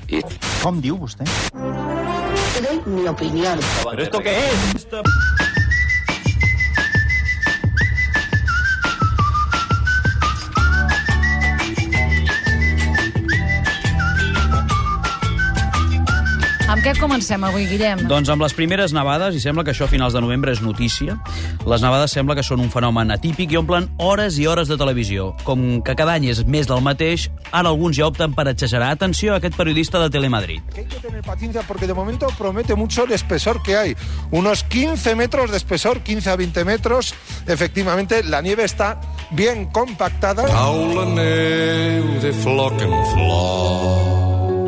Com diu vostè? Te doy mi opinión. ¿Pero esto qué es? Amb què comencem avui, Guillem? Doncs amb les primeres nevades, i sembla que això a finals de novembre és notícia. Les nevades sembla que són un fenomen atípic i omplen hores i hores de televisió. Com que cada any és més del mateix, ara alguns ja opten per exagerar. Atenció a aquest periodista de Telemadrid. Hay que tener paciencia porque de momento promete mucho el espesor que hay. Unos 15 metros de espesor, 15 a 20 metros. Efectivamente, la nieve está bien compactada. Cau la neu de floc en flor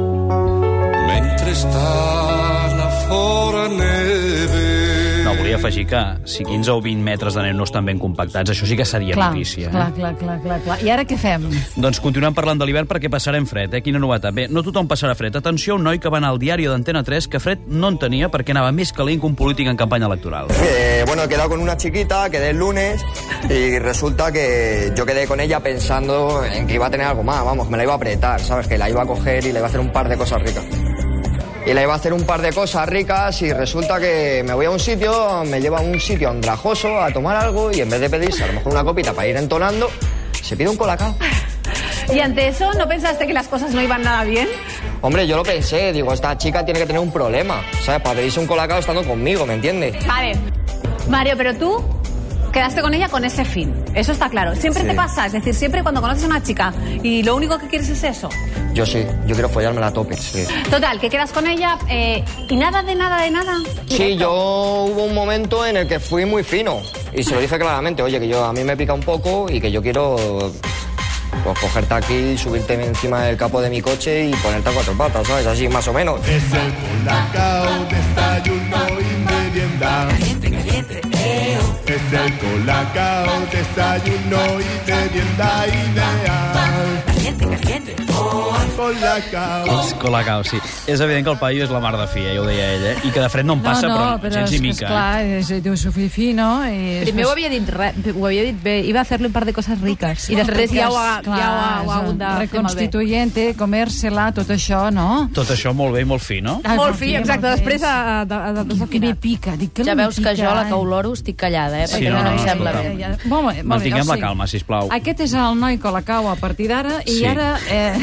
mentre estan a fora neve. No, volia afegir que si 15 o 20 metres de neu no estan ben compactats, això sí que seria notícia. Clar. I ara què fem? Doncs continuem parlant de l'hivern perquè passarem fred, Quina novetat. Bé, no tothom passarà fred. Atenció a un noi que va anar al diari d'Antena 3 que fred no en tenia perquè anava més calent que un polític en campanya electoral. Bueno, he quedado con una chiquita, quedé el lunes y resulta que yo quedé con ella pensando en que iba a tener algo más, vamos, me la iba a apretar, ¿sabes? Que la iba a coger y le iba a hacer un par de cosas ricas. Y le iba a hacer un par de cosas ricas y resulta que me voy a un sitio, me lleva a un sitio andrajoso a tomar algo y en vez de pedirse a lo mejor una copita para ir entonando, se pide un colacao. ¿Y ante eso no pensaste que las cosas no iban nada bien? Hombre, yo lo pensé, digo, esta chica tiene que tener un problema, ¿sabes? Para pedirse un colacao estando conmigo, ¿me entiendes? Vale. Mario, pero tú quedaste con ella con ese fin. Eso está claro. Siempre Sí. te pasa, es decir, siempre cuando conoces a una chica y lo único que quieres es eso. Yo sí, yo quiero follármela a tope, sí. Total, que quedas con ella y nada de nada. Sí, yo hubo un momento en el que fui muy fino y se lo dije claramente, oye, que a mí me pica un poco y que yo quiero pues, cogerte aquí, subirte encima del capó de mi coche y ponerte a cuatro patas, ¿sabes? Así más o menos. Es el colacao, desayuno y merienda. Caliente, Es el colacao, desayuno y merienda ideal. Caliente. Colacao. Els colacao, sí. És evident que el paio és la mar de fia, ja ho deia ella, i que de fred no en passa, però gens ni mica. Diu Sofí Fino... Primer ho havia dit bé, iba a hacerle un par de coses riques, i després ja ho ha hagut de fer malbé. Reconstituyente, comérsela, tot això, no? Tot això molt bé i molt fi, no? Molt fi, exacte, després de Que me pica, dic que ja no veus que jo, la que oloro, estic callada, Sí, perquè no em sembla escolta. bé. Molt bé, Mantinguem la calma, sisplau. Aquest és el noi Colacao a partir d'ara, i Sí. ara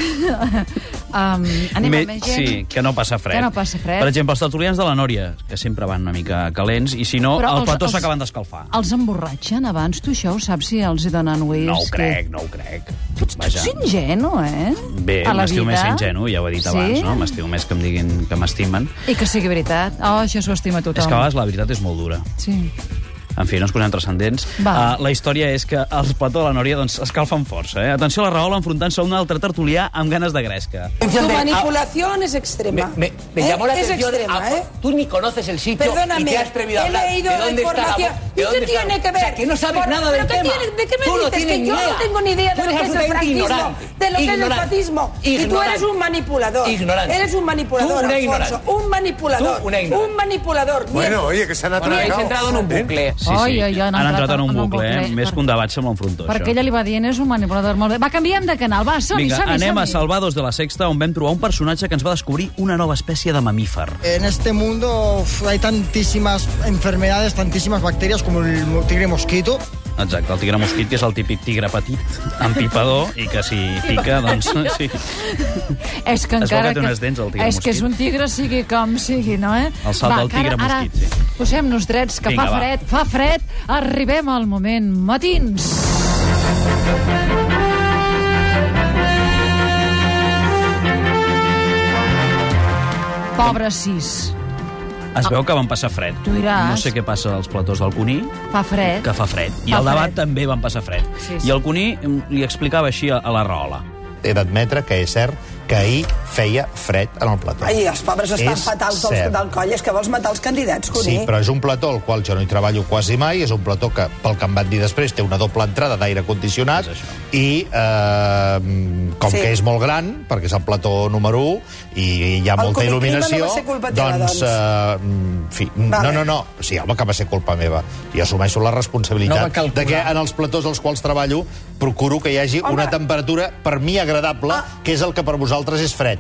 anem amb més gent. Sí, que no passa fred. Que no passa fred. Per exemple, els tertulians de la Nòria, que sempre van una mica calents, i si no, Però al plató els- s'acaben d'escalfar. Els emborratxen abans, tu això ho saps si els hi donen whisky? No ho crec. Tu ets ingenu, Bé, a la m'estimo més vida. ingenu, ja ho he dit abans, no? M'estimo més que em diguin que m'estimen. I que sigui veritat. Oh, això s'ho estima tothom. És que a vegades la veritat és molt dura. Sí. En fi, no ens posem transcendents. La història és que el plató de la Nòria doncs, escalfen força. Atenció a la Rahola enfrontant-se a un altre tertulià amb ganes de gresca. Tu manipulación es extrema. Me llamó la es atención. extrema, Tú ni conoces el sitio Perdóname, y te has atrevido a he hablar. leído ¿De dónde está la información. ¿De ¿Y dónde qué está tiene que ver? O sea, que no sabes nada del ¿Pero tema. ¿De qué me Tú no dices? tienes Que ni yo idea. no tengo ni idea de Tú lo eres que es el absolutamente franquismo, ignorante. de lo que es el Ignorante. fascismo. Y tú Ignorante. eres un manipulador. Ignorante. Eres un manipulador, Tú una Alfonso. ignorante. Un manipulador. Tú una ignorante. Un manipulador. Bueno, oye, que se han Bueno, habéis entrado en un bucle. Sí, han han entrat en un bucle, bucle. Més que un debat sembla un frontó, Perquè això. ella li va dient, és un manipulador molt bé. Va, canviem de canal, va, som-hi, Vinga, som-hi. anem a Salvados de la Sexta, on vam trobar un personatge que ens va descobrir una nova espècie de mamífer. En este mundo hay tantísimas enfermedades, tantísimas bacterias como el tigre mosquito. Exacte, el tigre mosquit, que és el típic tigre petit, empipador, i que si pica, doncs sí. És que Es veu encara que té unes dents, el tigre és que és mosquit. un tigre, sigui com sigui, no, El salt del tigre mosquit, sí. Posem-nos drets, que Vinga, fa fred, arribem al moment matins. Pobre Cis. Es veu que van passar fred. Tu diràs. No sé què passa als platós del Cuní, Fa fred. que fa fred. I Fa al debat fred. també van passar fred. Sí, sí. I el Cuní li explicava així a la Rahola. He d'admetre que és cert que ahir feia fred en el plató. Ai, els pobres estan És fatals cert. del coll. És que vols matar els candidats, Cuní. Sí, però és un plató al qual jo no hi treballo quasi mai, és un plató que, pel que em van dir després, té una doble entrada d'aire condicionat i, com Sí. que és molt gran, perquè és el plató número 1 i hi ha El molta Cuní il·luminació, Crima no va ser culpa teva, doncs... en fi, Vale. no. Sí, home, que va ser culpa meva. Jo assumeixo la No va responsabilitat calcular. de que en els platós als quals treballo procuro que hi hagi una temperatura, per mi, agradable, que és el que per vosaltres és fred.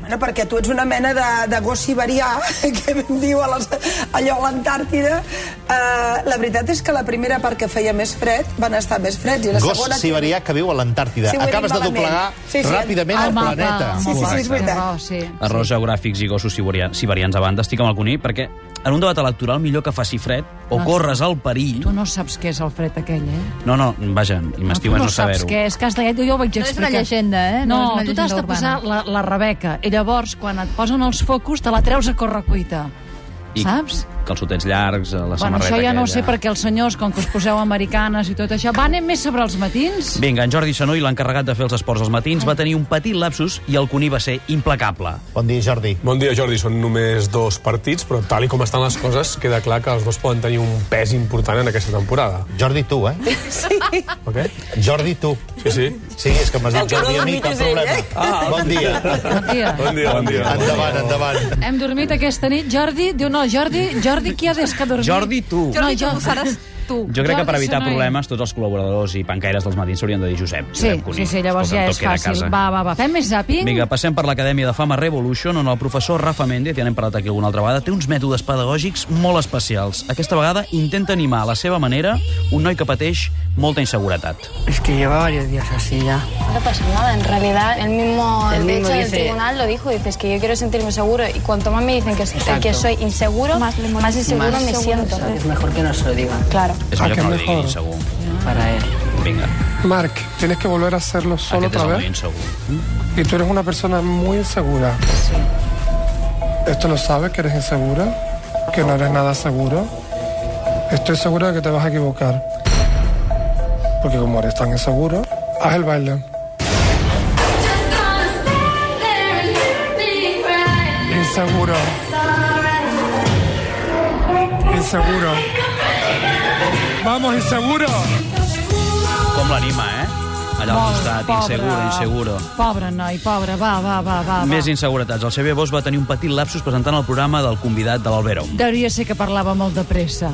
Bueno, perquè tu ets una mena de gos siberià, que em diu allò a l'Antàrtida. La veritat és que la primera part que feia més fred van estar més freds. I la Gos segona... siberià que viu a l'Antàrtida. Sí, ho he dit Acabes de malament. doblegar ràpidament el planeta. Sí, és veritat. Errors geogràfics i gossos siberians a banda. Estic amb el Cuní perquè en un debat electoral millor que faci fred o corres al perill... Tu no saps què és el fred aquell, eh? No, vaja, i m'estimo no saber-ho. Tu no saps què és, que has de... Jo ho vaig explicar. No és una llegenda, eh? No, és una tu t'has de posar la Rebeca, i llavors, quan et posen els focus, te la treus a correcuita. Saps? Calçotets llargs, la Bueno, samarreta això ja no ho aquella. sé, perquè els senyors, com que us poseu americanes i tot això, van més sobre els matins? Vinga, en Jordi Sanuy, l'encarregat de fer els esports als matins, va tenir un petit lapsus i el Cuní va ser implacable. Bon dia, Jordi. Bon dia, Jordi. Són només 2 partits, però tal i com estan les coses, queda clar que els dos poden tenir un pes important en aquesta temporada. Jordi, tu, eh? Sí. Okay. Jordi, tu. Sí. Sí, és que m'has dit Jordi a mi, cap problema. Bon dia. Bon dia. Bon dia. Endavant. Hem dormit aquesta nit. Jordi diu, no, Jordi, qui ha des que dormir? Jordi, tu. No, jo seràs tu. Jo crec que per Jordi evitar Sanuy. problemes tots els col·laboradors i pancaires dels matins s'haurien de dir Josep. Sí, Josep Cuní. llavors Escolta, ja tot és queda a fàcil. casa. Va. Fem més zàping? Vinga, passem per l'Acadèmia de Fama Revolution, on el professor Rafa Méndez, ja n'hem parlat aquí alguna altra vegada, té uns mètodes pedagògics molt especials. Aquesta vegada intenta animar a la seva manera un noi que pateix molta inseguretat. Es que lleva varios días así ya. No pasa nada, en realidad el mismo El de mismo hecho, dice- el tribunal lo dijo, dices que yo quiero sentirme seguro y cuanto más me dicen que soy inseguro, más inseguro Más me siento. Es mejor que no se lo digan. Claro. És millor que no li diguin segur. Para él. Vinga. Marc, tienes que volver a hacerlo solo Aquest és otra el noi vez. insegur. Y tú eres una persona muy insegura. ¿Esto lo sabes, que eres insegura? ¿Que no eres nada seguro? Estoy segura de que te vas a equivocar. Porque como eres tan inseguro, haz el baile. Inseguro. Inseguro. Vamos, inseguro. Com l'anima, eh? Allà al costat, inseguro. Pobre noi, pobre, va. Més inseguretats. El Xavier Bosch va tenir un petit lapsus presentant el programa del convidat de l'Albero. Devia ser que parlava molt de pressa.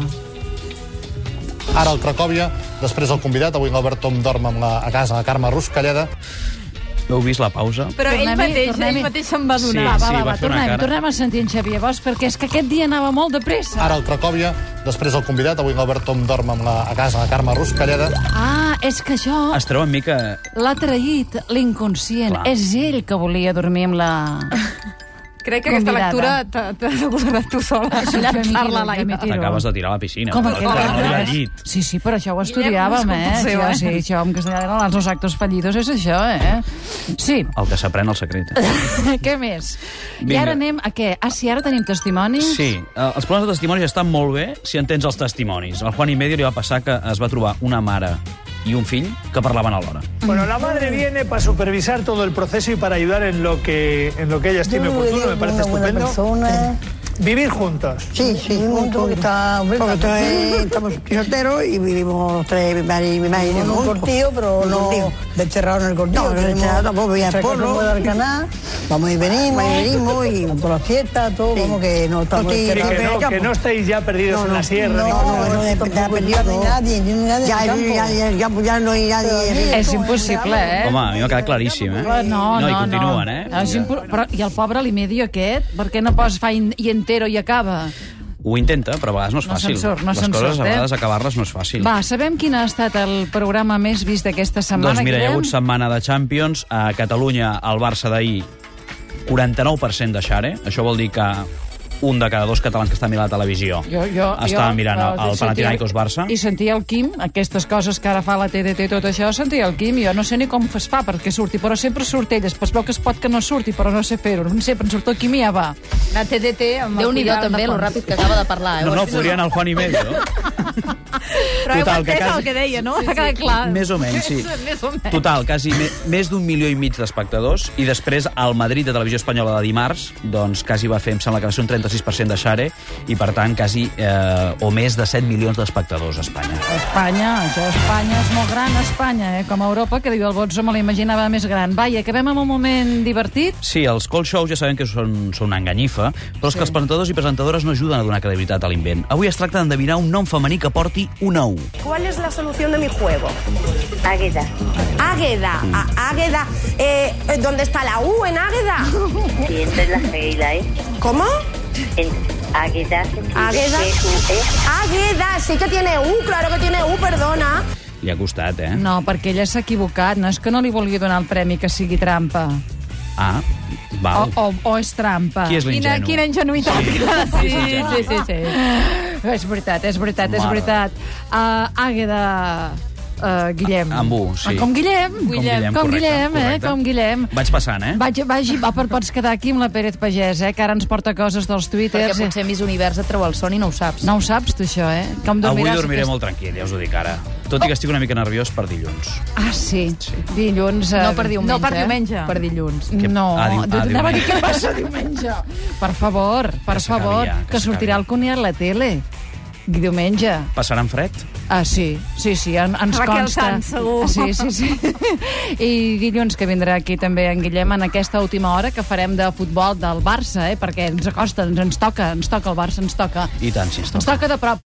Ara el Cracòvia, després el convidat. Avui l'Albert Tom dorm a casa, a Carme Ruscalleda. Heu vist la pausa? Però ell mateix se'n va donar. Sí, va fer una cara. Tornem a sentir en Xavier Bosch, perquè és que aquest dia anava molt de pressa. Ara el Cracòvia, després el convidat. Avui l'Albert Tom dorm a casa, a Carme Ruscalleda. Ah, és que això Es treu amb mi que... l'ha traït l'inconscient. Clar. És ell que volia dormir amb la... Crec que aquesta lectura t'ha aconsellat tu sola. Llançar-la a l'aire. T'acabes de tirar a la piscina. Com no? aquest? No, al llit. Sí, però això ho estudiàvem, Guillem, eh? Sí, això en castellà eren els dos actos fallidos, és això, eh? Sí. El que s'aprèn al secret. Què més? I Vinga. ara anem a què? Ah, sí, ara tenim testimonis? Sí, els problemes de testimonis estan molt bé si entens els testimonis. Al Juan y Medio li va passar que es va trobar una mare i un fill que parlaven alhora. Bueno, la madre viene para supervisar todo el proceso y para ayudar en lo que ella estime oportuno, me parece estupendo. Vivir juntos. Sí, juntos, porque estamos solteros y vivimos mi madre en un cortillo, pero no encerrado en el cortillo. No, encerrado tampoco, voy a Polo, voy a Alcaná, vamos y venimos, y por la fiesta, todo, como que no estamos encerrados en el campo. Que no estáis ya perdidos en la sierra. No está perdido ni nadie, ya no hay nadie. És impossible, eh? Home, a mi m'ha quedat claríssim, eh? No, i continuen, eh? Però, I el pobre l'Imedio aquest? Per què no fa i entero i acaba? Ho intenta, però a vegades no és No fàcil. se'n surt, Les coses, a vegades, acabar-les no és fàcil. Va, sabem quin ha estat el programa més vist d'aquesta setmana? Doncs mira, hi ha Guillem? hagut setmana de Champions. A Catalunya, el Barça d'ahir, 49% de share. Això vol dir que un de cada dos catalans que està mirant la televisió estava mirant el Panathinaikos Barça. I sentia el Quim, aquestes coses que ara fa la TDT, tot això, sentia el Quim. Jo no sé ni com es fa perquè surti, però sempre surt ell. Després veu que es pot que no surti, però no sé fer-ho. Sempre en surt el Quim i ja va. La TDT amb el Déu-n'hi-do Cuidal també, de lo fons. ràpid que acaba de parlar. No, podria anar al Juan y Medio. Però heu Total, que entès quasi- el que deia, no? Ha quedat clar. Més o menys, sí. Més o menys. Total, quasi més d'1,5 milió d'espectadors, i després al Madrid de Televisió Espanyola de dimarts, doncs quasi va fer, em sembla que va ser un 36% de share, i per tant quasi o més de 7 milions d'espectadors a Espanya. Espanya és molt gran, Espanya, com a Europa, que diu el Botzo me l'imaginava més gran. Va, i acabem amb un moment divertit? Sí, els call shows ja sabem que són una enganyifa, però és que els presentadors i presentadores no ajuden a donar credibilitat a l'invent. Avui es tracta d'endevinar un nom femení que porti una U. ¿Cuál es la solución de mi juego? Águeda. Águeda. Águeda. ¿Dónde está la U en Águeda? Sí, entre la G y la E. ¿Cómo? Águeda. Águeda. Águeda, sí que tiene U, claro que tiene U, perdona. Li ha costat, eh? No, perquè ella s'ha equivocat. No és que no li vulgui donar el premi que sigui trampa. Ah, val. O és trampa. Qui és l'ingenu? Quina ingenuïtat. Sí. És veritat. Àgueda... Guillem. Amb U, sí. Com Guillem. Com Guillem. Vaig passant, eh? Pots quedar aquí amb la Pérez Pagès, que ara ens porta coses dels twitters. Perquè potser Miss Univers et treu el son i no ho saps. No ho saps, tu, això, Com Avui dormiré molt tranquil, ja us ho dic ara. Tot i que estic una mica nerviós per dilluns. Ah, sí? Dilluns... No per diumenge. No per diumenge. Per dilluns. No, anava a dir què passa diumenge. Per favor, que sortirà el Cunha a la tele. Diumenge. Passaran fred? Ah, sí, ens Raquel consta. Sanz, segur. Sí. I dilluns que vindrà aquí també en Guillem en aquesta última hora que farem de futbol del Barça, perquè ens acosta, ens toca el Barça, ens toca. I tant, si ens toca. Ens toca de prop.